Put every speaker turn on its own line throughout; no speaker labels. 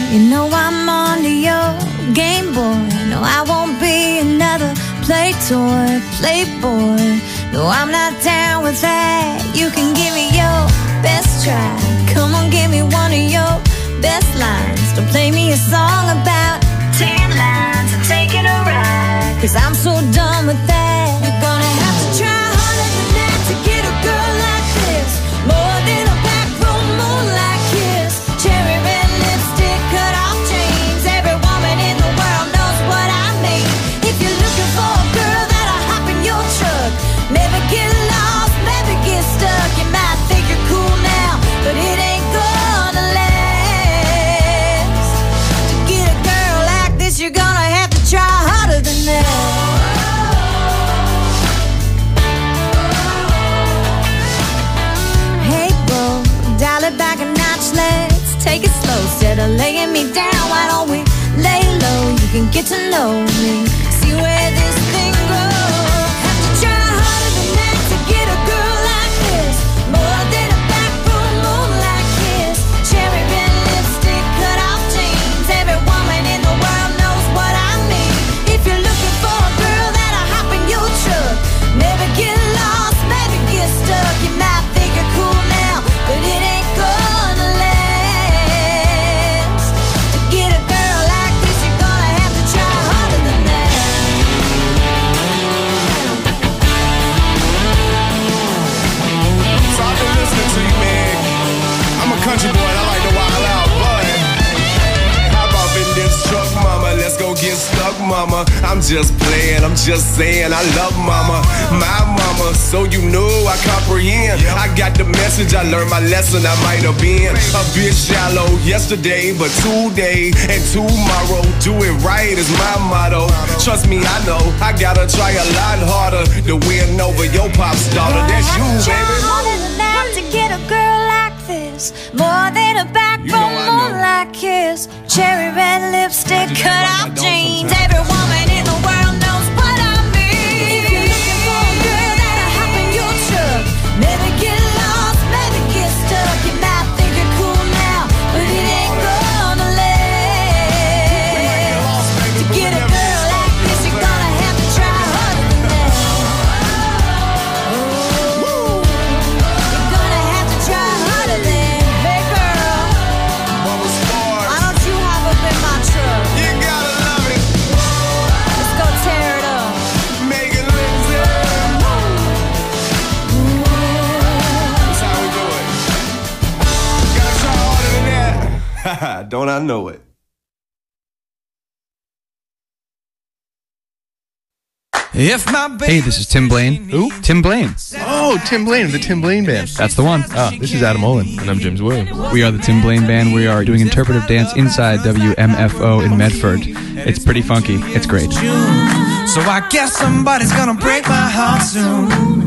You know I'm onto your Game Boy. No, I won't be another play toy, playboy. No, I'm not down with that. You can give me your best try. Come on, give me one of your best lines. Don't play me a song about 10 lines and taking a ride, 'cause I'm so done with that. You're gonna have to try harder than that to get a girl like this. More than a backroom moonlight kiss. Cherry red lipstick, cut off jeans. Every woman in the world knows what I mean. If you're looking for a girl that'll hop in your truck, never get lost, never get stuck. You might think you're cool now, but it ain't gonna last. To get a girl like this, you're gonna have to try harder than that. Hey, bro, dial it back a notch, let's take it slow. Instead of laying me down, why don't we lay low? You can get to know me, see where this thing goes. Have to try harder than that to get a girl like this. More than a backroom moonlight kiss. Cherry red lipstick, cut off jeans. Every woman in the world knows what I mean. If you're looking for a girl that'll hop in your truck, never get lost, never get stuck. You might think you're cool now, but it ain't gonna last. To get a girl like this, you're gonna have to try harder than that.
So I've been listening to you, man. I'm a country boy and I like to wild out, but how about in this truck, mama? Let's go get stuck, mama. I'm just playing, I'm just saying I love mama, my mama. So you know I comprehend. I got the message, I learned my lesson. I might have been a bit shallow yesterday, but today and tomorrow, do it right is my motto. Trust me, I know I gotta try a lot harder to win over your pop's daughter. That's you, baby.
Harder than that to get a girl like this. More than a backbone, moonlight kiss. Cherry red lipstick, cut off jeans. Every woman in the world knows what I mean. If you're looking for a girl that'll hop in your truck, never get lost, never get stuck. You might think you're cool now, but it ain't gonna last. To get a girl like this, you're gonna have to try harder than that. You're gonna have to try harder than, hey girl,
Bubba Sparks.
why don't you hop up in my truck?
You gotta love it.
Let's go tear it up.
Megan Lindsay. That's how we do it. Gotta try harder than that. Don't I know it?
Hey, this is Tim Blaine.
Who?
Tim Blaine.
Oh, Tim Blaine of the Tim Blaine Band.
That's the one.
This is Adam Olin.
And I'm James Williams.
We are the Tim Blaine Band. We are doing interpretive dance inside WMFO in Medford. It's pretty funky. It's great.
So I guess somebody's gonna break my heart soon.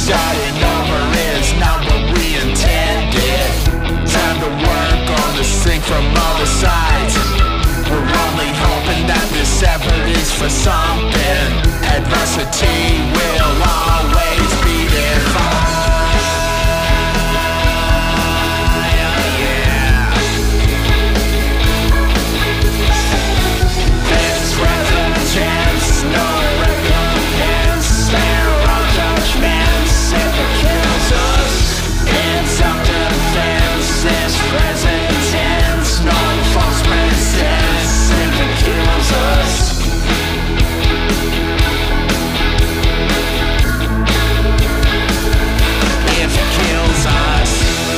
Starting over is not what we intended. Time to work on the sink from all the sides. We're only hoping that this effort is for something. Adversity will always be there. No recompense, there are judgments if it kills us. In self-defense, this present tense, no false pretense if it kills us. If it kills us.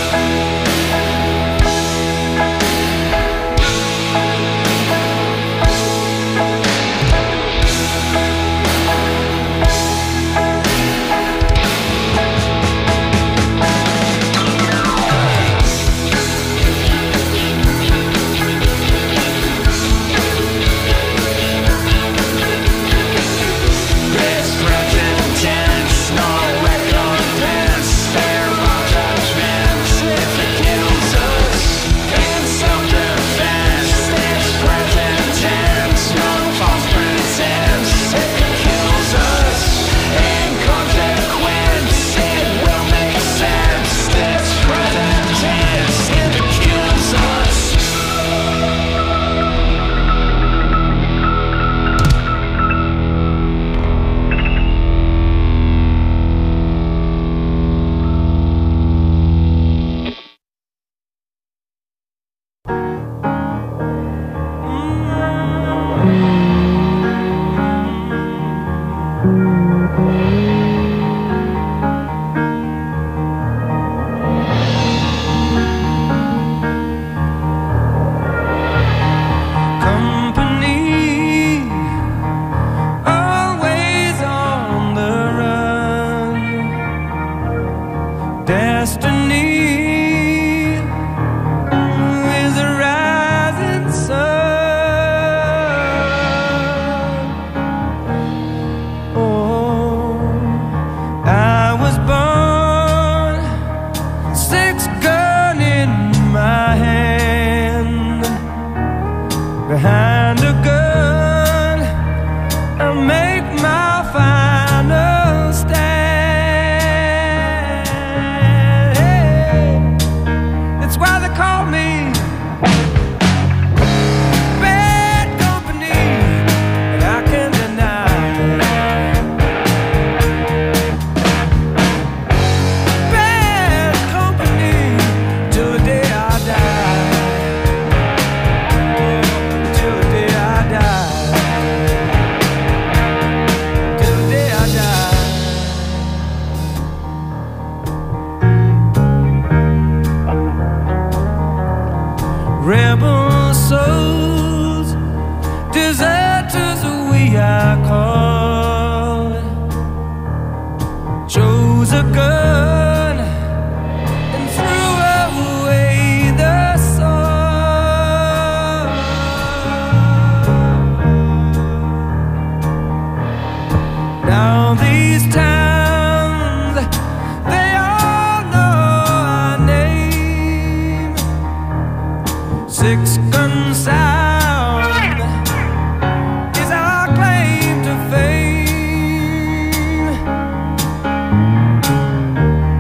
Behind a gun, I make my final stand. Hey, that's why they call me bad company, and I can't deny bad company till the day I die. Rebel souls, deserters we are called. Chose a gun and threw away the sword. Now these towns, they all know our name. Six gun sound is our claim to fame.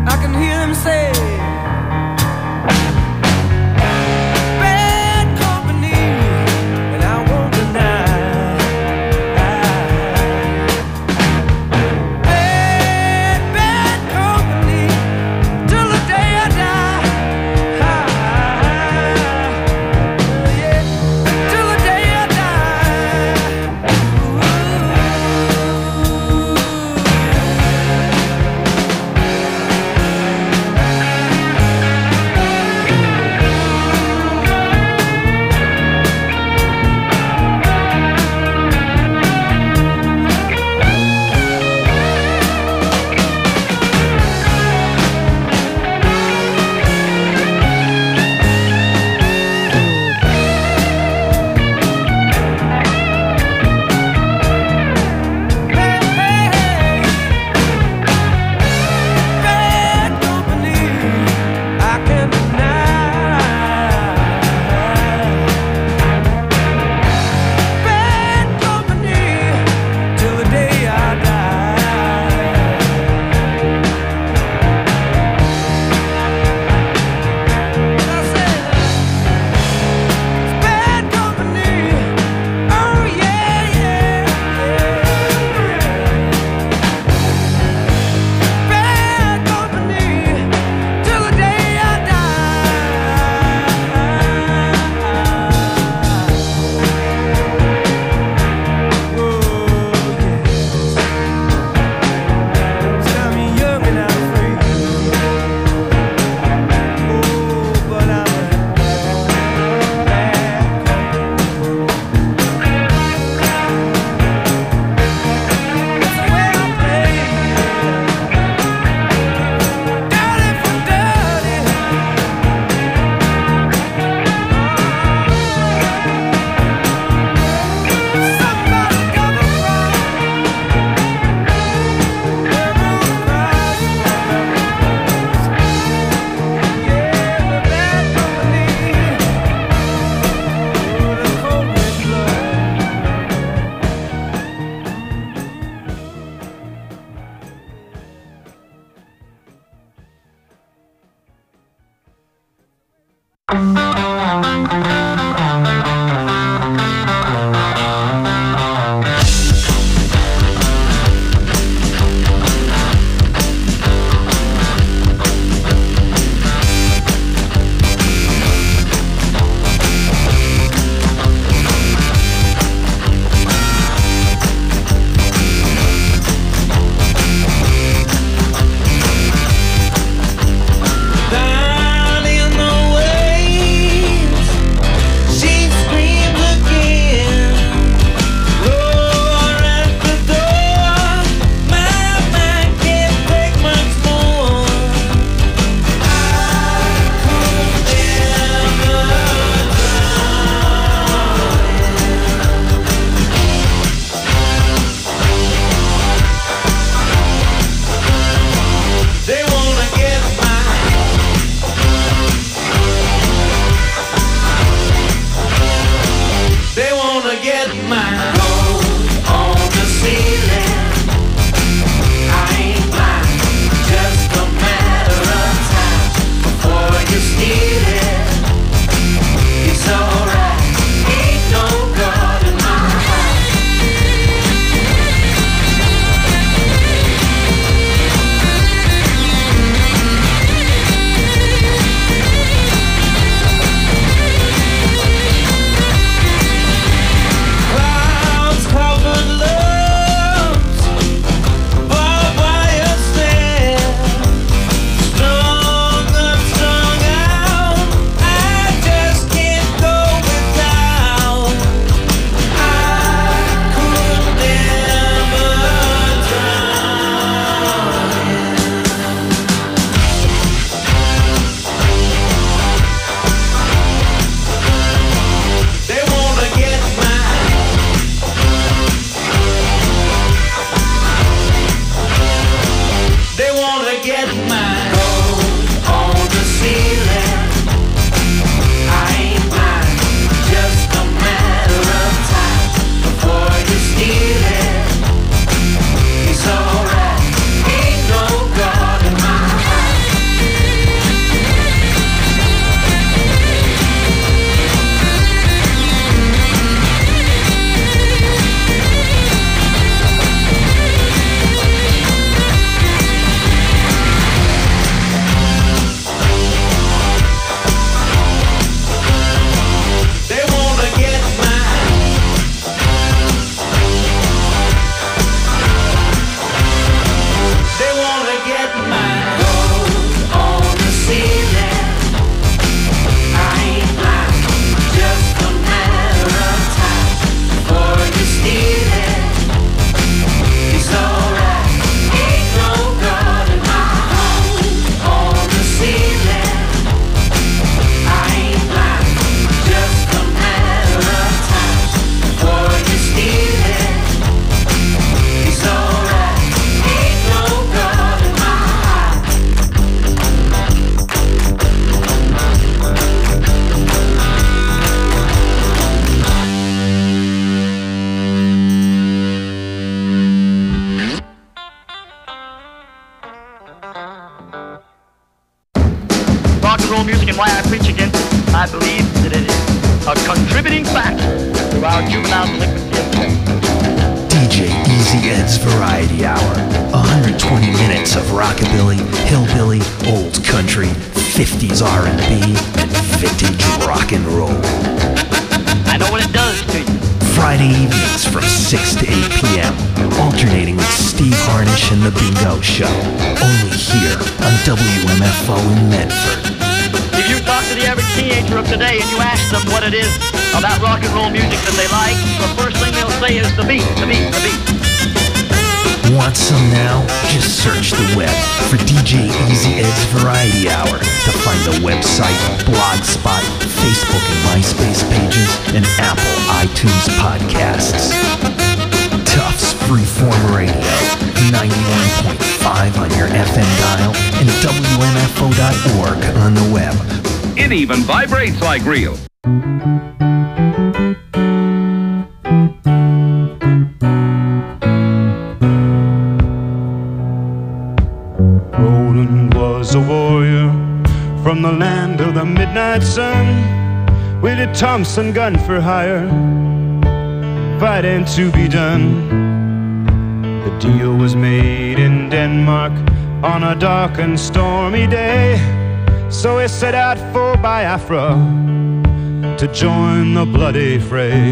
Rock and roll music and why I preach against it, I believe that it is a contributing factor to our juvenile delinquency.
DJ Easy Ed's Variety Hour. 120 minutes of rockabilly, hillbilly, old country, 50s R&B, and vintage rock and roll.
I know what it does to you.
Friday evenings from 6 to 8 p.m. Alternating with Steve Harnish and The Bingo Show. Only here on WMFO in Medford.
If you talk to the average teenager of today and you ask them what it is about rock and roll music that they like, the first thing they'll say is the beat, the beat, the beat.
Want some now? Just search the web for DJ Easy Ed's Variety Hour to find the website, Blogspot, Facebook and MySpace pages, and Apple iTunes podcasts. Tufts Freeform Radio, 91.5 on your FM dial, and WMFO.org on the web.
It even vibrates like real.
Roland was a warrior from the land of the midnight sun, with a Thompson gun for hire, fighting to be done. The deal was made in Denmark on a dark and stormy day, so he set out for Biafra to join the bloody fray.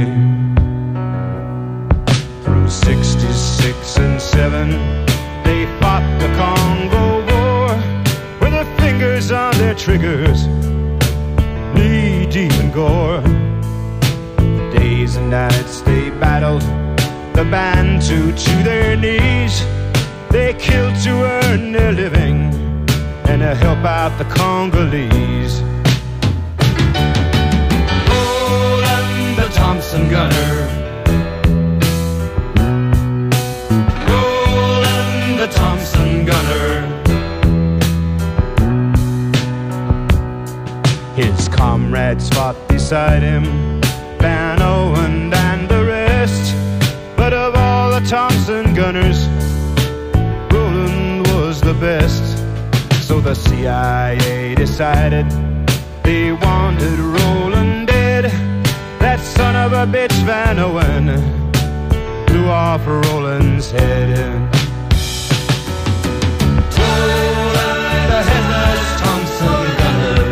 Through 66 and 7, they fought the Congo War, with their fingers on their triggers, knee deep in gore. Days and nights they battled the Bantu to their knees. They killed to earn their living and to help out the Congolese. Roland the Thompson gunner, Roland the Thompson gunner. His comrades fought beside him, Van Owen and the rest, but of all the Thompson gunners, Roland was the best. So the CIA decided they wanted Roland dead. That son of a bitch Van Owen blew off Roland's head. Roland, the headless Thompson gunner,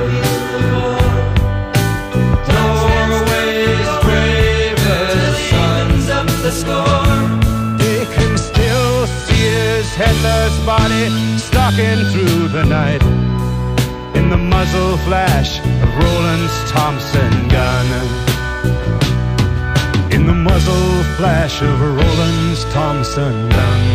Norway's bravest sons up the score. They can still see his headless body stalking through the night in the muzzle flash of Roland's Thompson gun. In the muzzle flash of Roland's Thompson gun.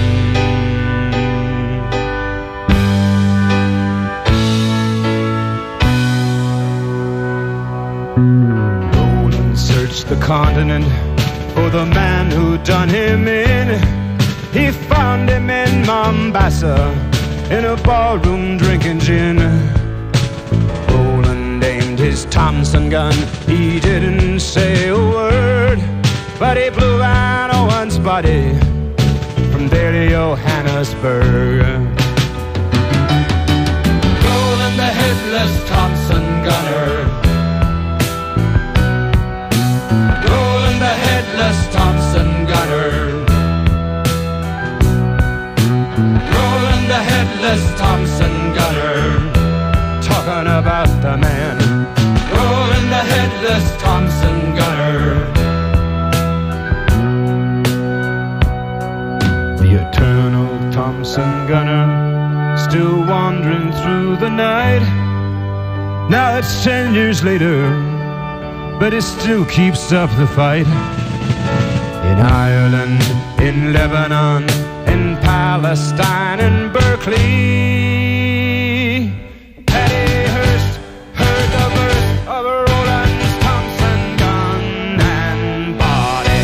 Roland searched the continent for the man who done him in. He found him in Mombasa, in a ballroom drinking gin. Roland aimed his Thompson gun, he didn't say a word, but he blew Van Owen's body from there to Johannesburg. Roland the headless Thompson gunner, Roland the headless Thompson gunner, Roland the headless Thompson gunner. Talking about the man, Roland the headless Thompson gunner. The eternal Thompson gunner, still wandering through the night. Now it's 10 years later, but he still keeps up the fight. In Ireland, in Lebanon, in Palestine, in Berkeley, Patty Hearst heard the birth of Roland's Thompson gun and body.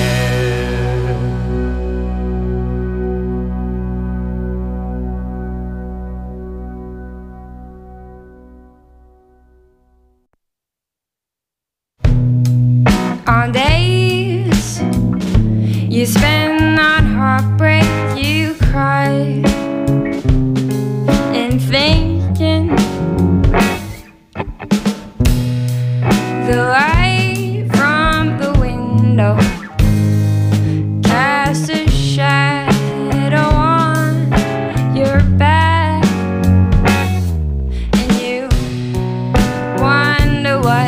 On days you spend on heartbreak, you cry. been thinking. The light from the window casts a shadow on your back, and you wonder what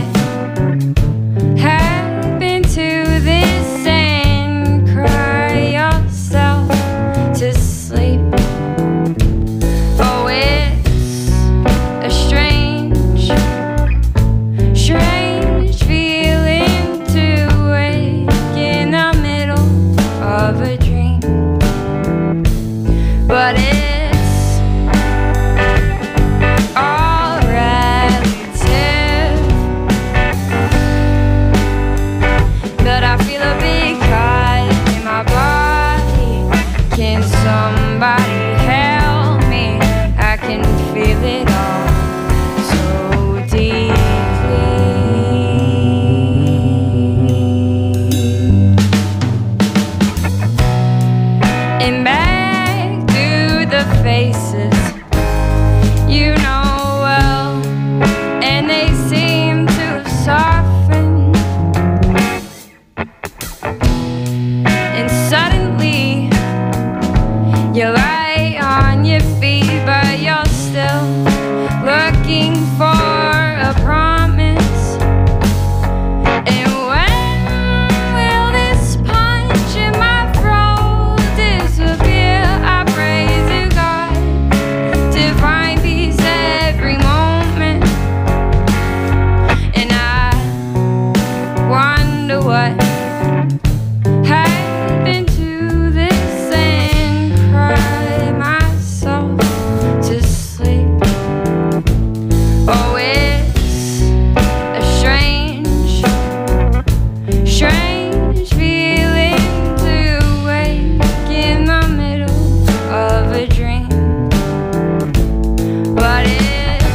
happened to this and cry yourself to sleep. Oh, it's a strange feeling to wake in the middle of a dream, but it's all relative. But I feel a big cut in my body. Can somebody help me? I can feel it all so deeply. And back through the faces you know well, and they seem to have softened. And suddenly you lie on your feet, but you're still looking for a promise. And when will this punch in my throat disappear? I pray to God to find peace every moment, and I wonder what happened to this and cry myself to sleep. Oh, it's a strange feeling to wake in the middle of a dream, but it's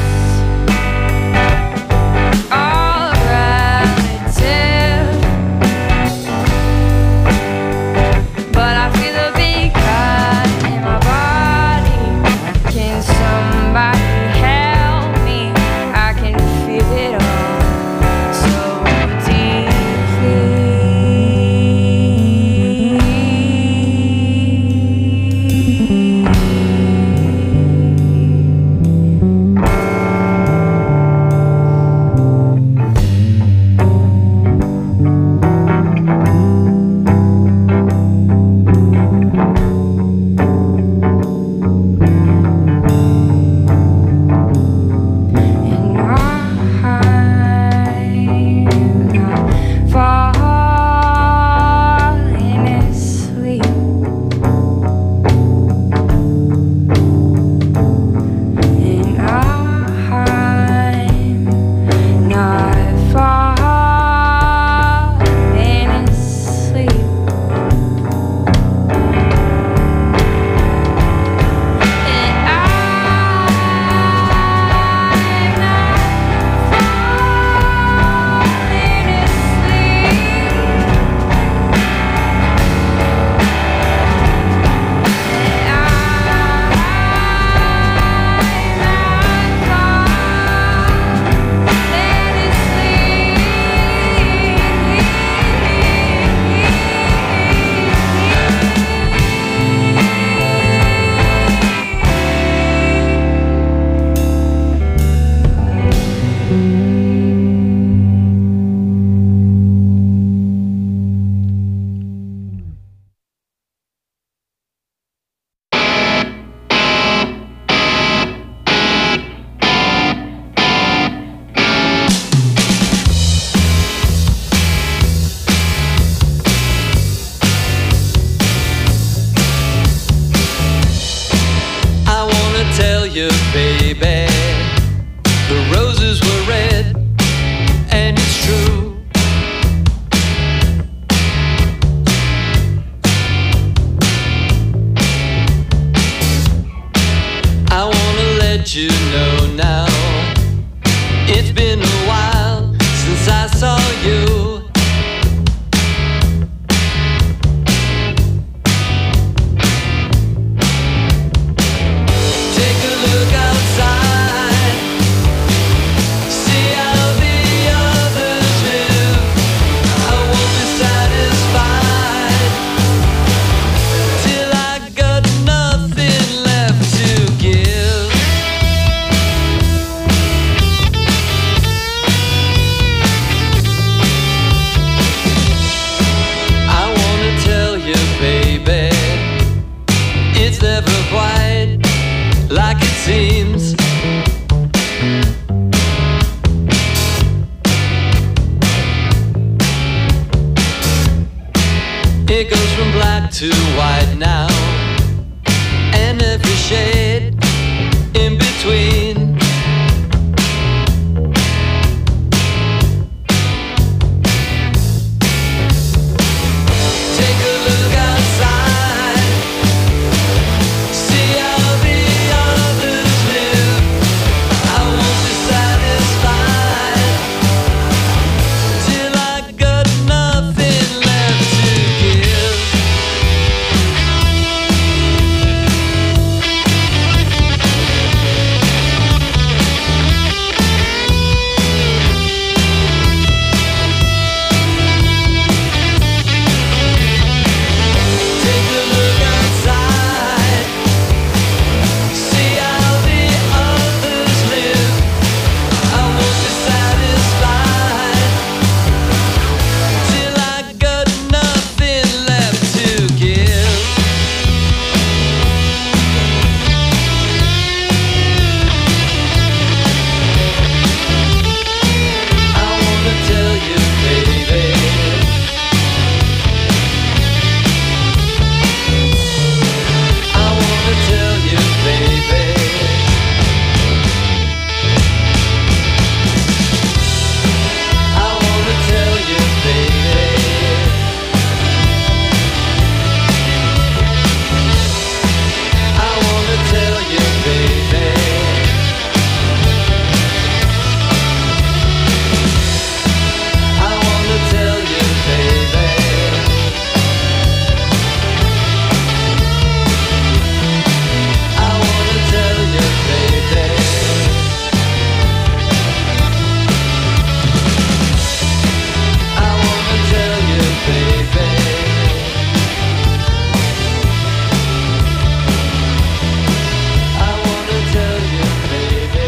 all relative. But I feel a big cut in my body. Can somebody help me? I can feel it all so and I'm not falling asleep. And I'm not falling asleep. And I'm
I wanna tell you, baby, the roses were red, and it's true. I wanna let you know now, it's been a while since I saw you. Take a look outside. like it seems. It goes from black to white now, and every shade in between. Take a look outside, see how the others live. I won't be satisfied till I got nothing left to give. Take a look outside, see how the others live. I won't be satisfied till I got nothing left to give. I wanna tell you, baby. I wanna tell you, baby. I wanna tell you, baby. I wanna tell you, baby. I wanna tell you, baby. I wanna tell you, baby. I wanna tell you, baby. I wanna tell you, baby.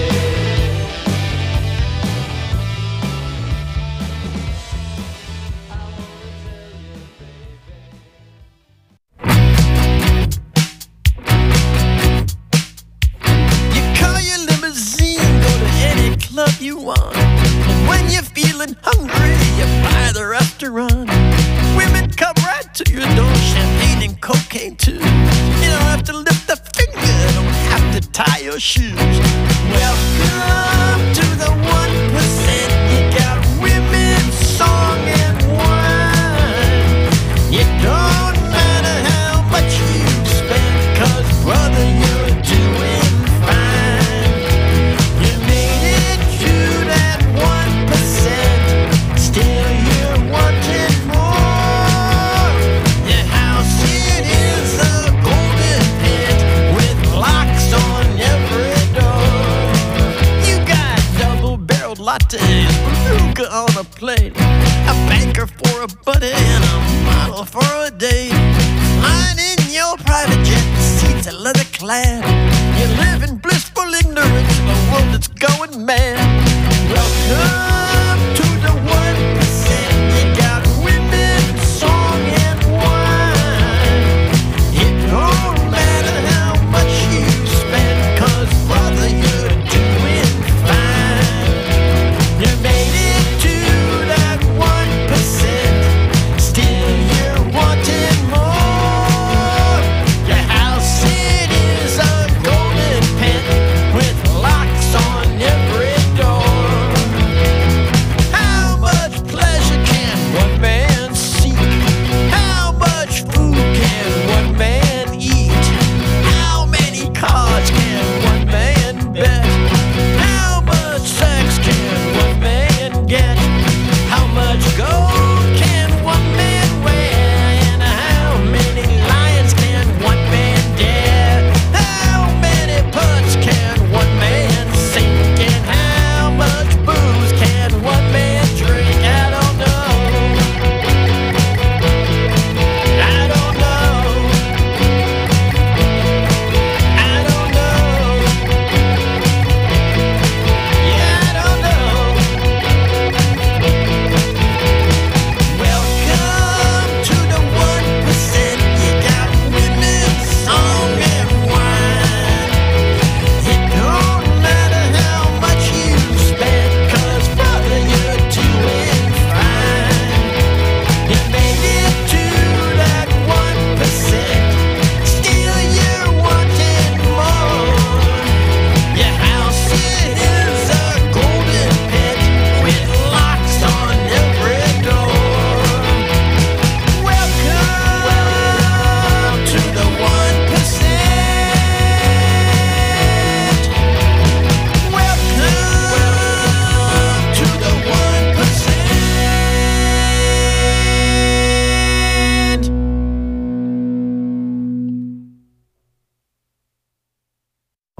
You call your limousine, go to any club you want. When you're feeling hungry, you buy the restaurant. Women come right to your door, champagne and cocaine too. You don't have to lift a finger, don't have to tie your shoes. Welcome to the 1%. You got women, song and wine. It don't matter how much you spend, 'cause brother, you're doing fine. You made it to that 1%. Still you're wanting more. Your house, it is a golden pit with locks on every door. You got double-barreled lattes, beluga on a plate, a banker for a buddy and a model for a date. Lying in your private jet, seats are leather clad. You live in blissful ignorance of a world that's going mad. Welcome to the 1%. You got women, song and wine. It don't matter how much you spend, 'cause brother, you're doing fine. You made it to that 1%. Still you're wanting more. Your house, it is a golden pit with locks on every door.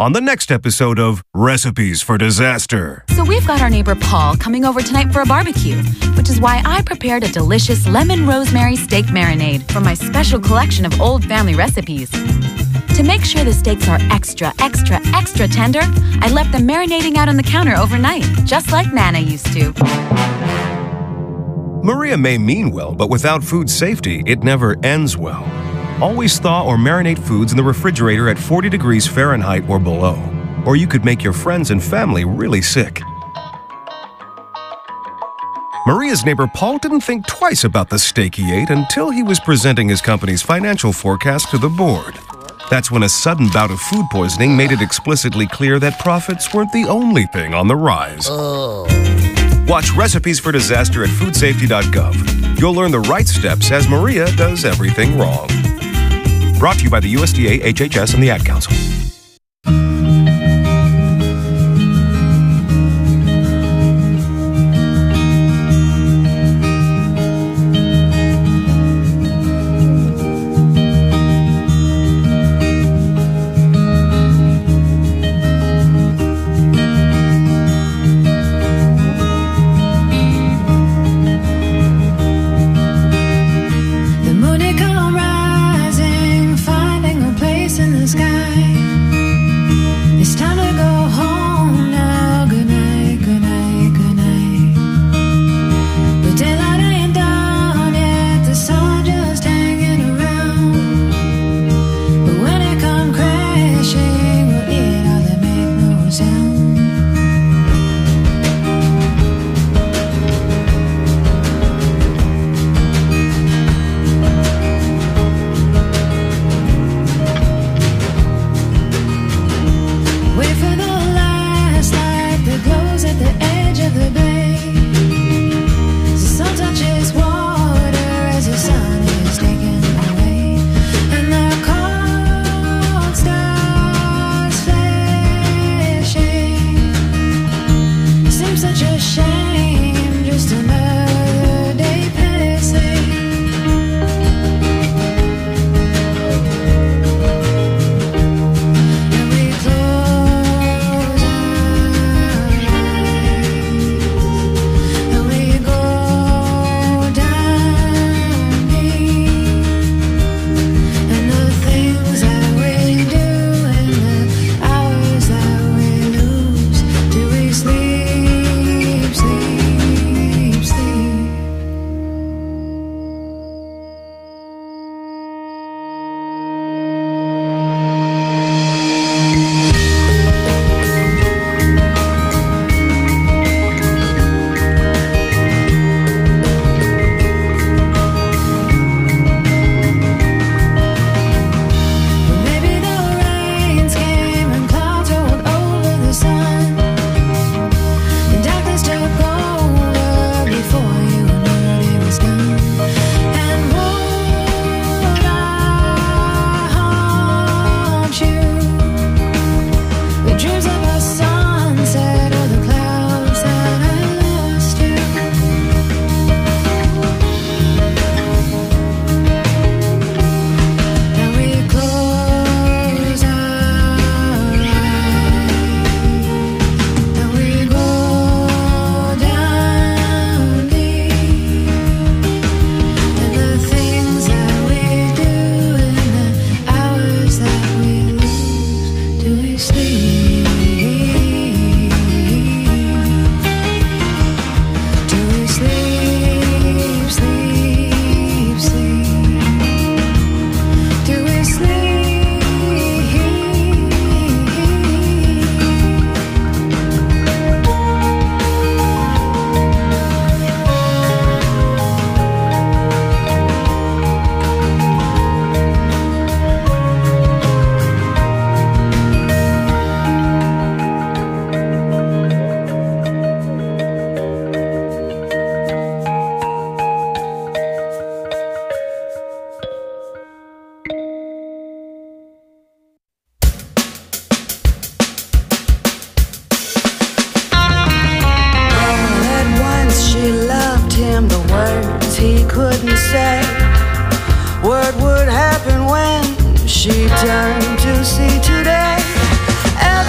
on the next episode of Recipes for Disaster.
So we've got our neighbor Paul coming over tonight for a barbecue, which is why I prepared a delicious lemon rosemary steak marinade from my special collection of old family recipes. To make sure the steaks are extra tender, I left them marinating out on the counter overnight, just like Nana used to.
Maria may mean well, but without food safety, it never ends well. Always thaw or marinate foods in the refrigerator at 40 degrees Fahrenheit or below, or you could make your friends and family really sick. Maria's neighbor Paul didn't think twice about the steak he ate until he was presenting his company's financial forecast to the board. That's when a sudden bout of food poisoning made it explicitly clear that profits weren't the only thing on the rise. Watch Recipes for Disaster at foodsafety.gov. You'll learn the right steps as Maria does everything wrong. Brought to you by the USDA, HHS, and the Ad Council.
What would happen when she turned to see today?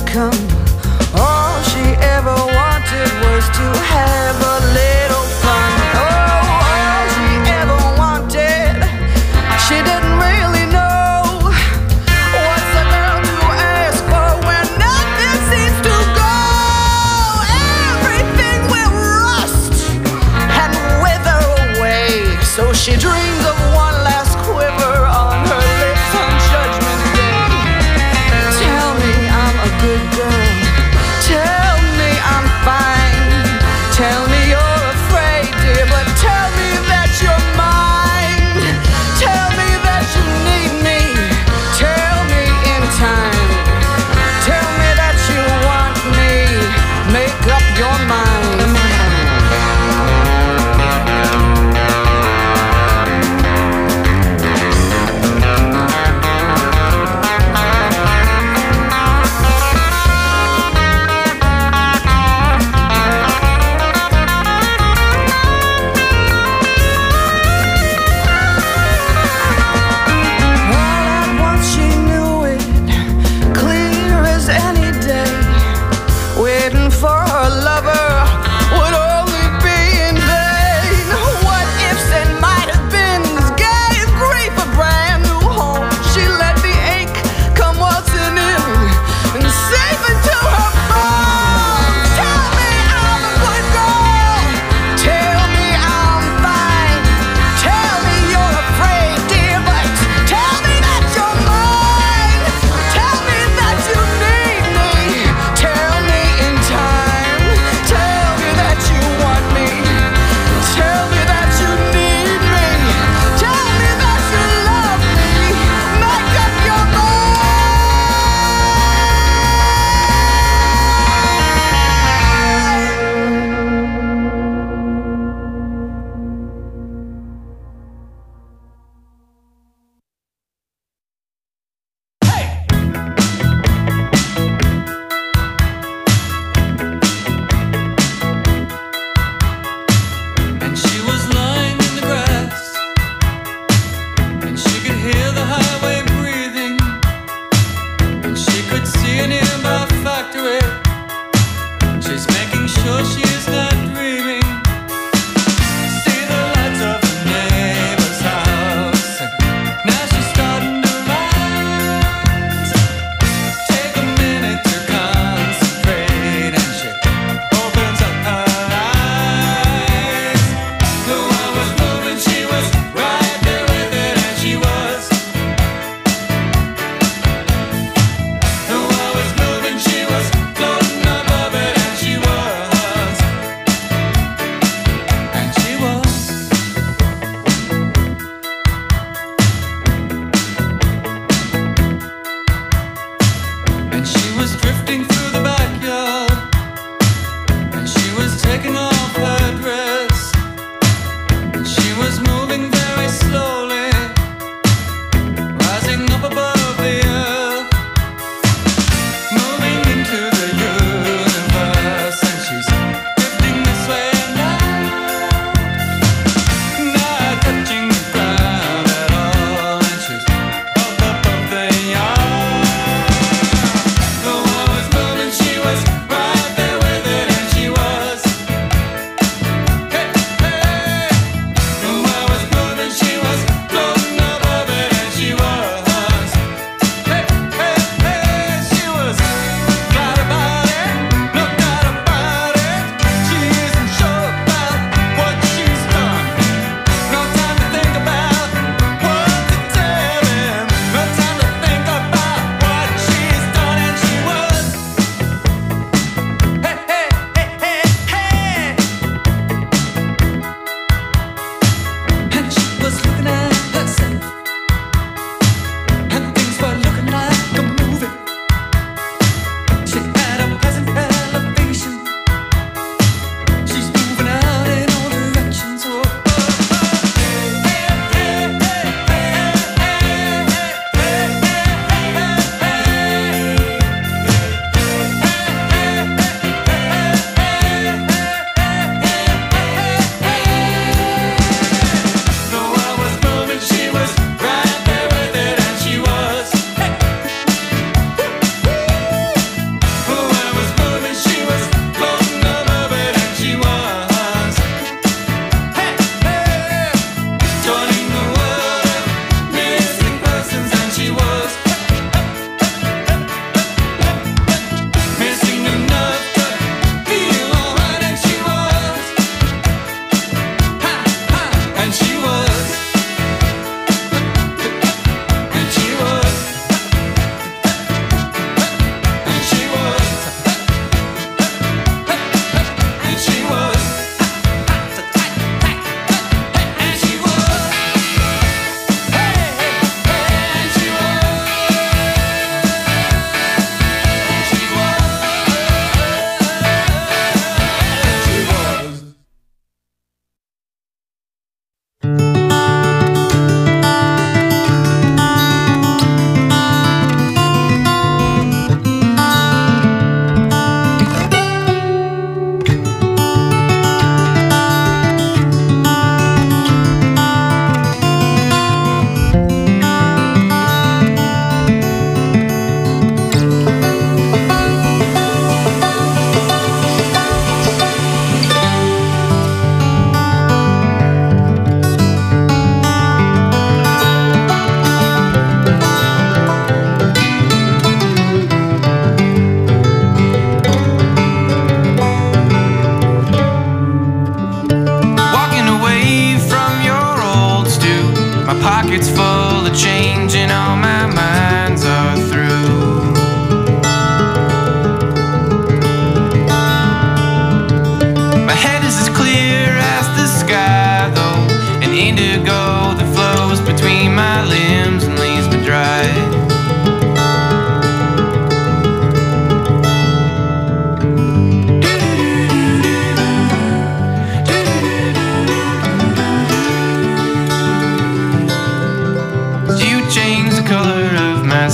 come. All she ever wanted was to have a little fun. Oh, all she ever wanted, she didn't really know. What's a girl to ask for when nothing seems to go? Everything will rust and wither away. So she dreams of one last quiver on her lips on Judgment Day. Tell me I'm a good girl.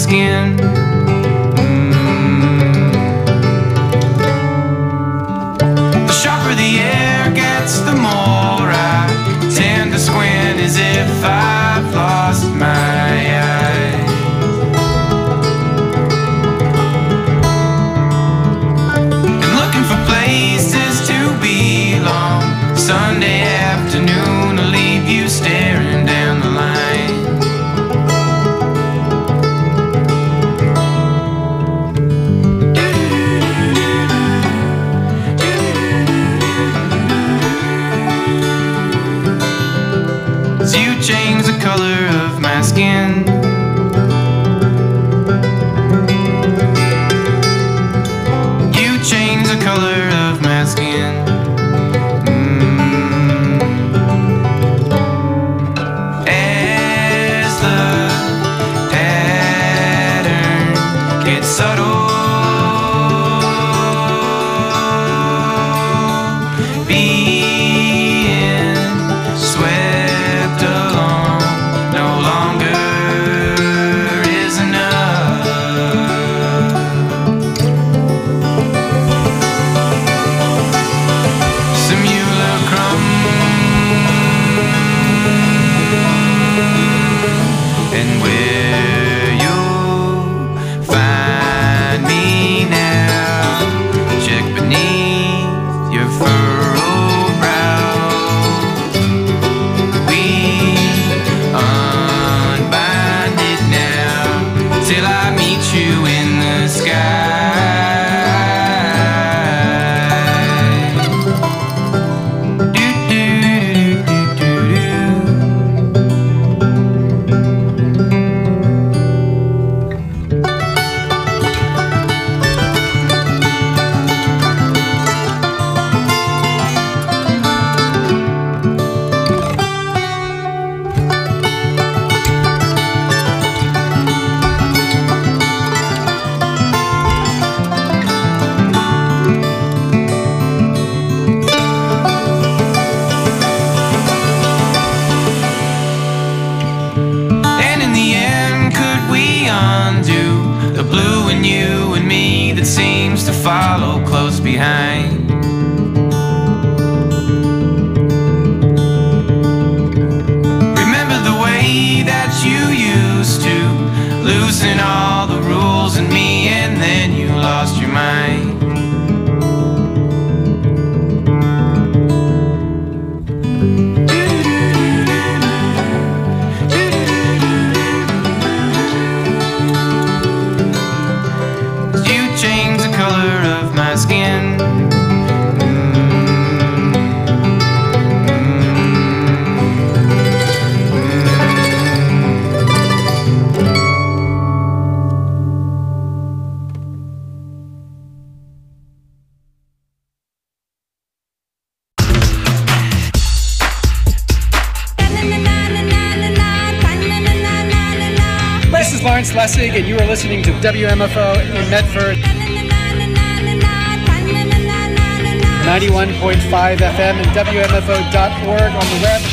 skin. The sharper the air gets, the more I tend to squint, as if I've lost my eye. And looking for places to belong. Sunday afternoon will leave you staring down the line. As you change the color of my skin, you change the color of my skin. As the pattern gets subtle, being swept along no longer is enough. Simulacrum, and where you'll find me now, check beneath your furrowed brow. We unbind it now till I meet you in the sky. And in the end, could we undo the blue in you and me that seems to follow close behind? Remember the way that you used to loosen all the rules in me, and then you lost your mind. You change the color of my skin.
This is Lawrence Lessig, and you are listening to WMFO in Medford. 91.5 FM and WMFO.org on the web.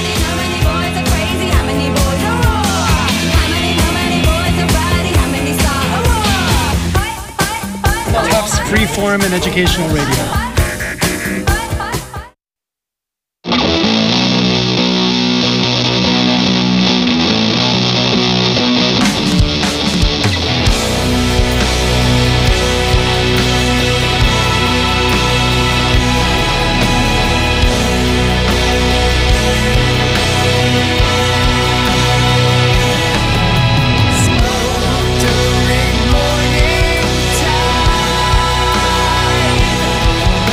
Tufts Freeform and Educational Radio.
During morning time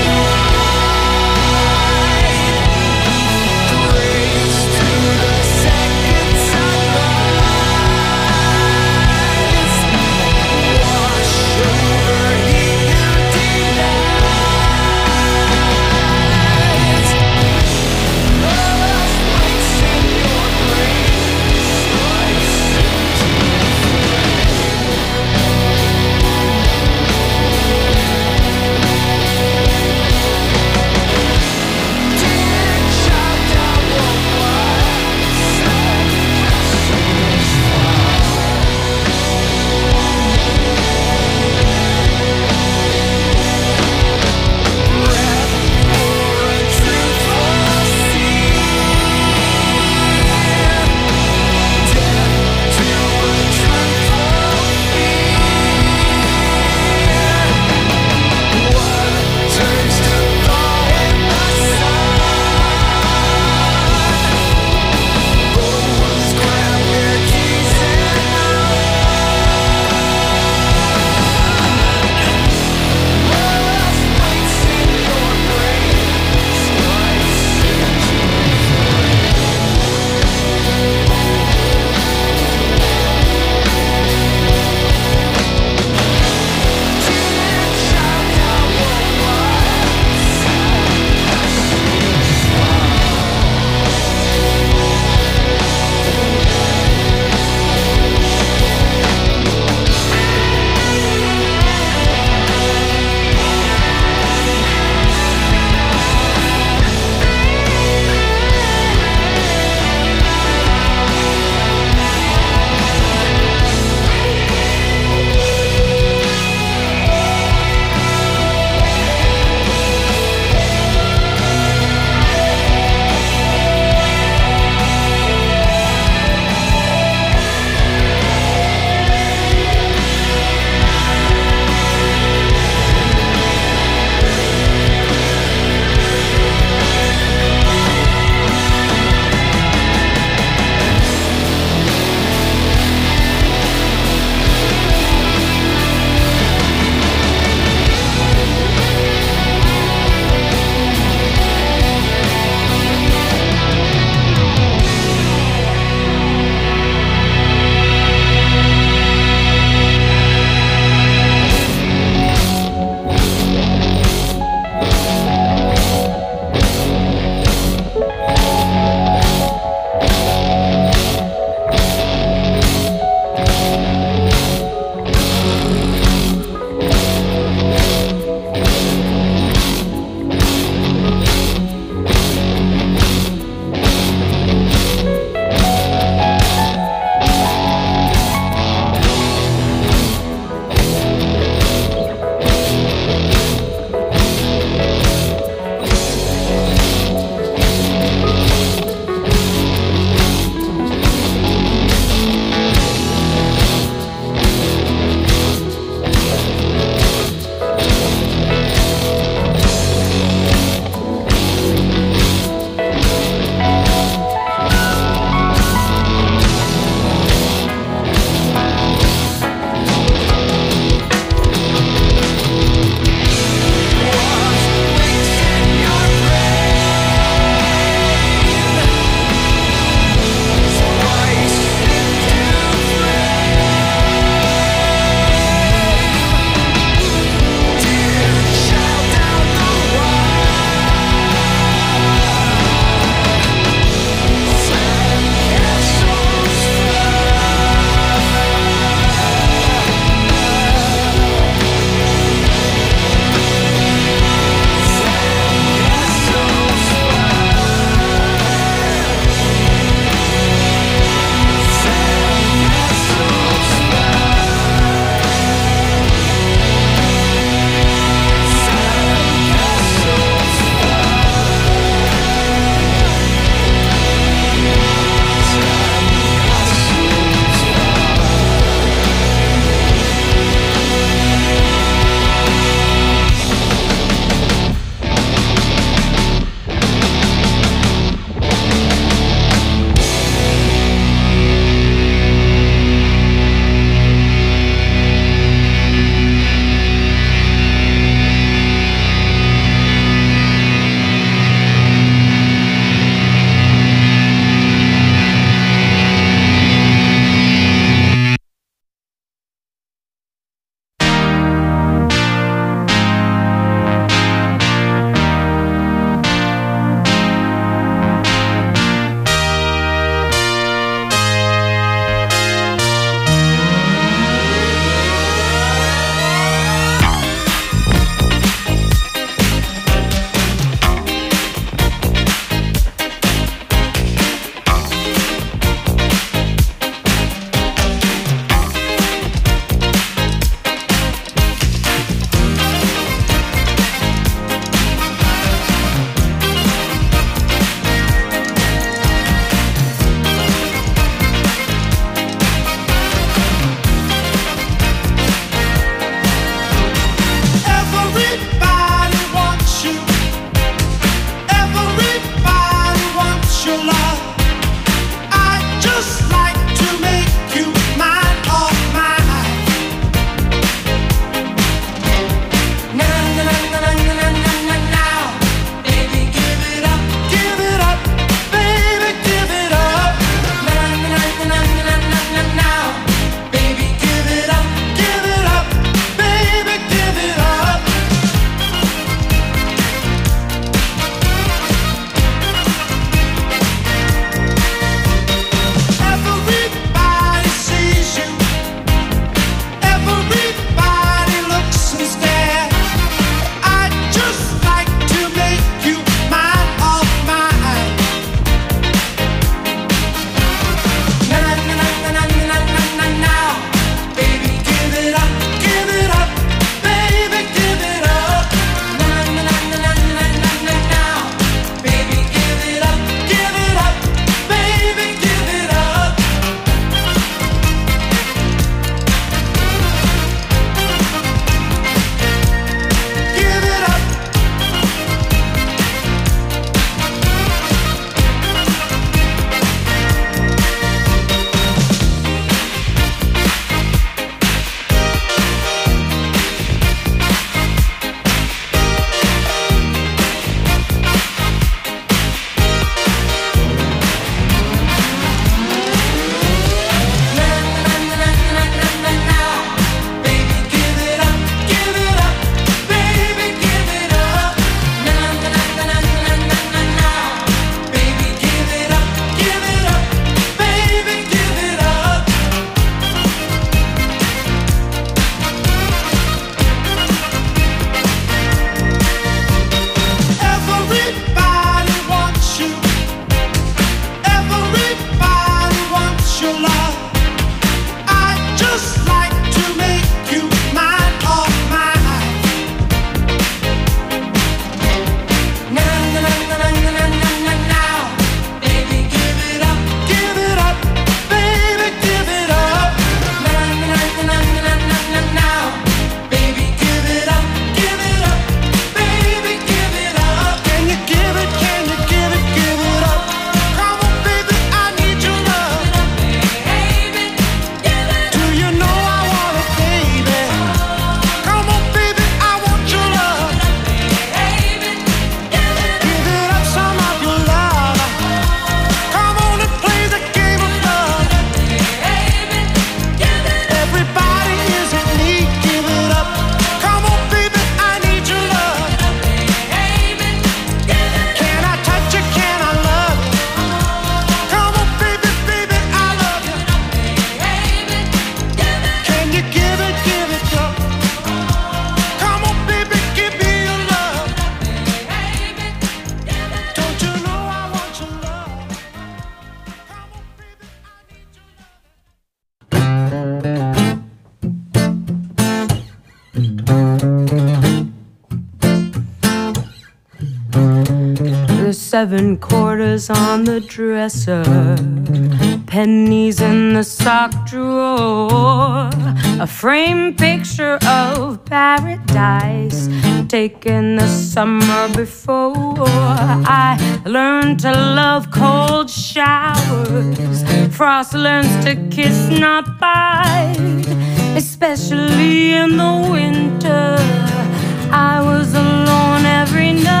7 quarters on the dresser, pennies in the sock drawer, a framed picture of paradise taken the summer before. I learned to love cold showers. Frost learns to kiss, not bite, especially in the winter. I was alone every night.